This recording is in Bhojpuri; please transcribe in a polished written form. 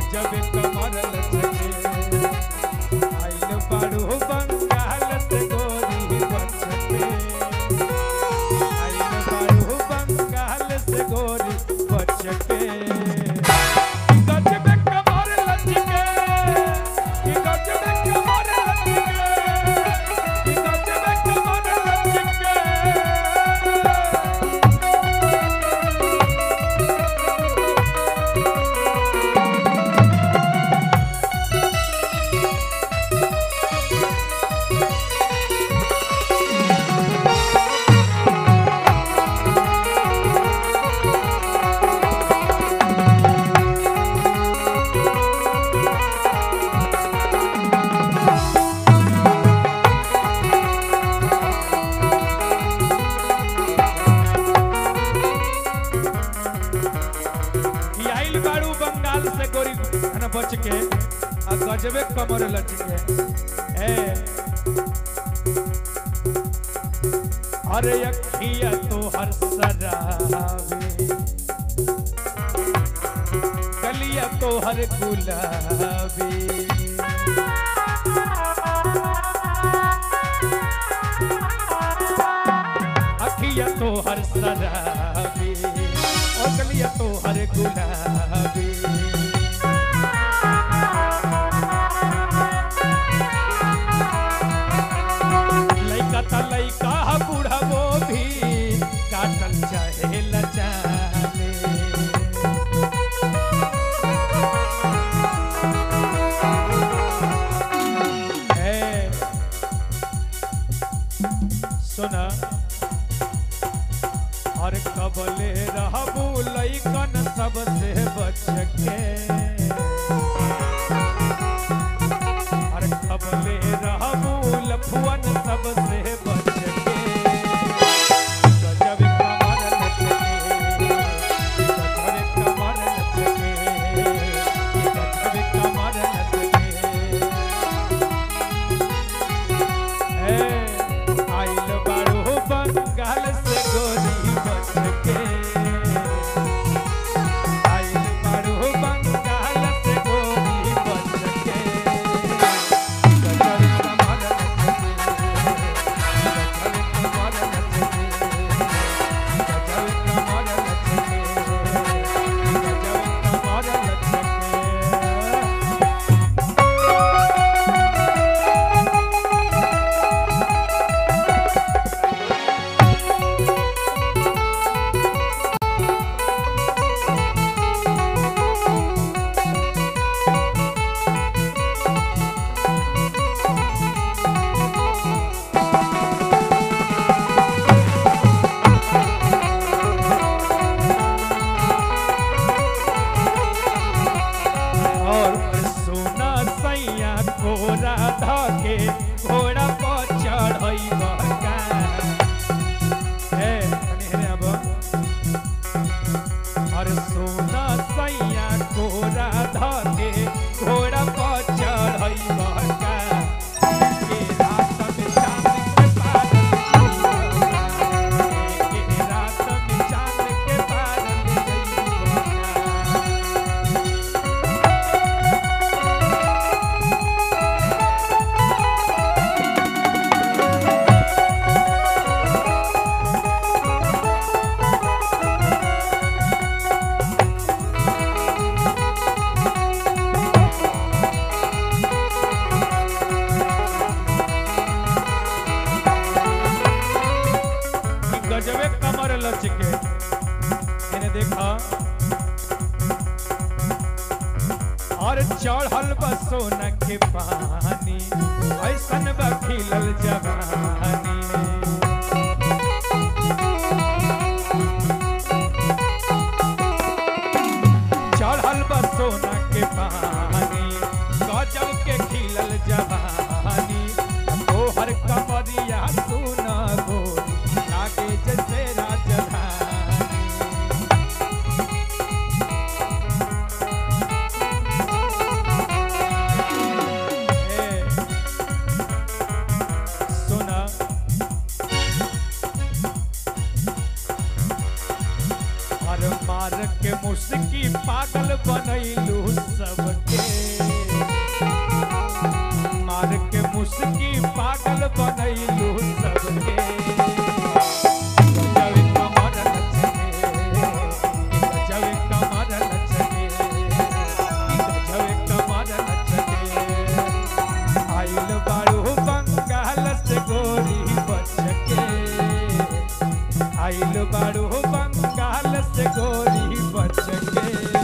गजब कमर लचके आइल बाड़ू बंगाल से गोरी बचके आइल बाड़ू बंगाल से गोरी बचके गजब कमर लचके गजब कमर लचके गजब कमर लचके बंगाल से गोरी बच के गजबे कमर लचके अरे अखिया तो हर सराबे कलिया तो हर गुलाबी अखिया तो हर सराबी और कलिया तो हर गुलाबी लइका त लइका बुढ़ावो भी काटल चाहे लचाले सुना और कबले रहबू लइकन सबसे बचके और कबले रहबू लफुअन सबसे बचके गजब कमर लचके गजब कमर लचके गजब कमर लचके आइल बाड़ू बंगाल से गोरी बचके आइल बाड़ू बंगाल से गोरी बचके गजब कमर लचके गजब कमर लचके गजब कमर लचके गजब कमर लचके घोड़ा धके घोड़ा पर चढ़ई बका अब और सोना सैया घोड़ा धके घोड़ा पर चढ़ई बका के रात में चांद के बादल के रात में चांद के बादल गजबे कमर लचके इन्हें देखा और चढ़ल बसोना के पानी ऐसन बखिलल जवानी चढ़ल बसोना के पानी गजब के खिलल जवानी तोहर कमरिया सुना गोरी लागे जैसे राजधानी सुना और मार के मुस्की पागल बनैलू सबके आइल बाड़ू बंगाल से गोरी बच के।